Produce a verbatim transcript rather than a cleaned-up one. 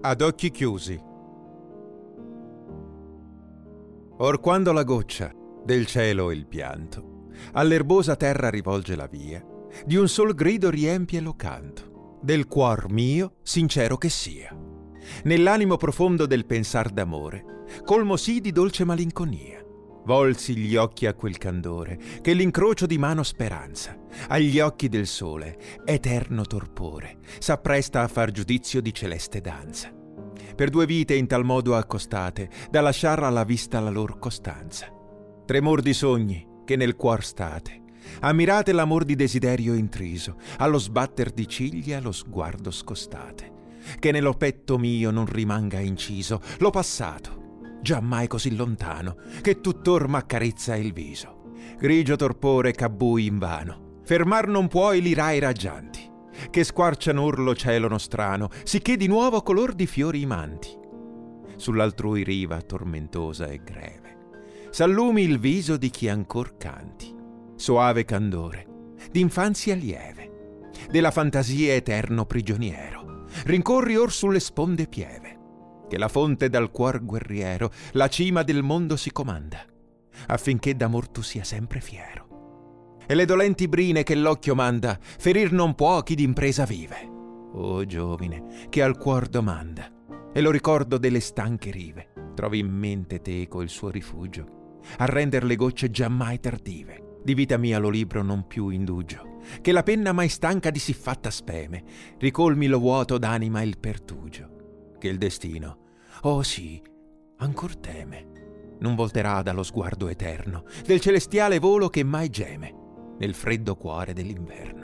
Ad occhi chiusi. Or quando la goccia del cielo il pianto all'erbosa terra rivolge la via, di un sol grido riempie lo canto del cuor mio sincero che sia. Nell'animo profondo del pensar d'amore, colmo sì di dolce malinconia, volsi gli occhi a quel candore che l'incrocio di mano speranza agli occhi del sole, eterno torpore, s'appresta a far giudizio di celeste danza. Per due vite in tal modo accostate, da lasciar alla vista la lor costanza. Tremor di sogni che nel cuor state, ammirate l'amor di desiderio intriso, allo sbatter di ciglia lo sguardo scostate, che nello petto mio non rimanga inciso lo passato, giammai così lontano, che tuttor m'accarezza il viso. Grigio torpore c'abbui invano, fermar non puoi lirai raggianti, che squarciano or lo cielo nostrano, sicché di nuovo color di fiori imanti. Sull'altrui riva tormentosa e greve, s'allumi il viso di chi ancor canti, soave candore, d'infanzia lieve, della fantasia eterno prigioniero, rincorri or sulle sponde pieve, che la fonte dal cuor guerriero la cima del mondo si comanda, affinché d'amor tu sia sempre fiero. E le dolenti brine che l'occhio manda ferir non può chi d'impresa vive. O giovine, che al cuor domanda, e lo ricordo delle stanche rive, trovi in mente teco il suo rifugio, a render le gocce giammai tardive. Di vita mia lo libro non più indugio, che la penna mai stanca di siffatta speme, ricolmi lo vuoto d'anima il pertugio, che il destino, oh sì, ancor teme, non volterà dallo sguardo eterno del celestiale volo che mai geme nel freddo cuore dell'inverno.